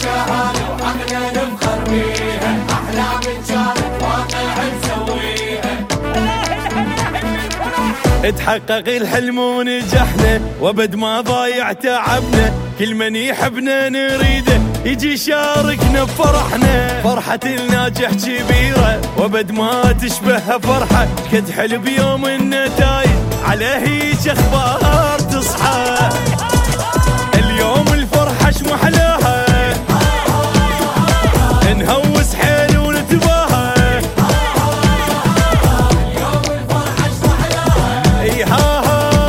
شهادة وحقنا نفخر بيها، أحلام كانت واقع نسويها. اتحقق الحلم ونجحنا وبد ما ضايع تعبنا، كل من يحبنا نريده يجي يشاركنا بفرحنا. فرحة الناجح كبيرة وبد ما تشبهها فرحة، كد حلو بيوم النتايج على هيج اخبار تصحى. اليوم الفرحة شمحلاها نهوس حيل ونتباهى. اليوم الفرحة شمحلاها اي ها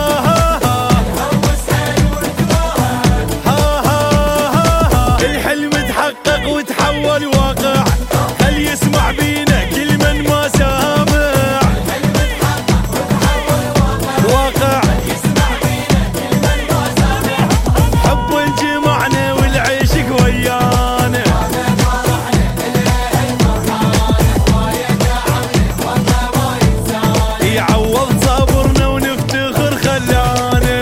نهوس حيل ونتباهى. الحلم تحقق وتحول واقع، خل يسمع بينا كل من ما سامع. الحلم تحقق وتحول واقع يسمع بينا كل من ما سامع. حب جمعنا والعيشك ويانا، هذا فرحنا إليه الفرحان، هواية تعبنا والله ما ينسانا. يعوض صبرنا ونفتخر خلانا.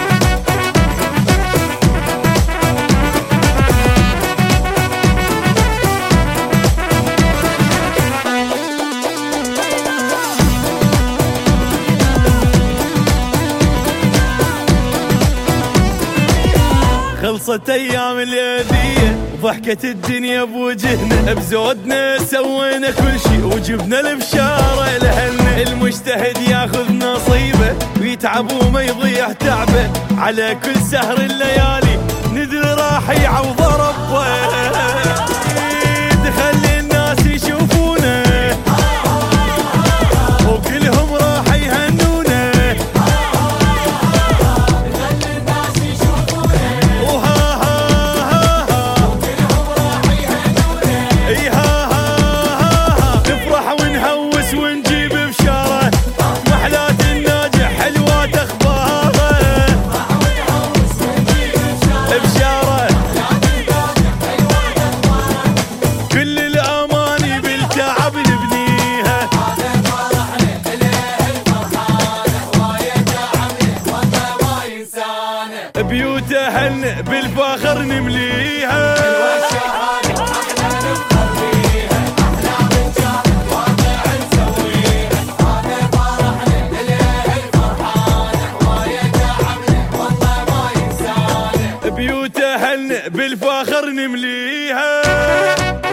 خلصت ايام الاذيه وضحكت الدنيا بوجهنا، بزودنا سوينا كل شي وجبنا البشاره لهلنا. المجتهد ياخذ نصيبه ويتعب وما يضيع تعبه، على كل سهر الليالي ندري راح يعوض ربه. خلي الناس يشوفونا وكلهم راح يهنونا. خلي الناس يشوفونا وكلهم راح يهنونا. نفرح ونهوس ونجيب بشارة، محلات الناجح حلوات اخباره. ونهوس ونجيب بشارة حلوات أخباره. كل الاماني بالتعب نبنيها. هذا فرحنا إليه الفرحان، هواية تعبنا والله ما ينسانا. بيوت اهلنا بالفخر نمليها. والشهادة احنا نفخر بيها، أحلام كانت واقع نسويها. هذا فرحنا إليه الفرحان، هواية تعبنا والله ما ينسانا. بيوت اهلنا بالفخر نمليها.